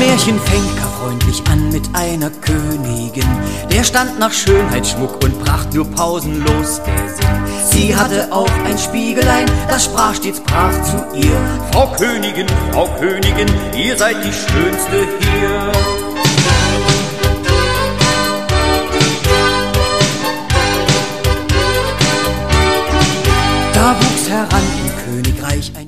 Märchen fängt gar freundlich an mit einer Königin. Der stand nach Schönheit, Schmuck und Pracht nur pausenlos der Sinn. Sie hatte auch ein Spiegelein, das sprach stets brav zu ihr: Frau Königin, ihr seid die Schönste hier. Da wuchs heran im Königreich ein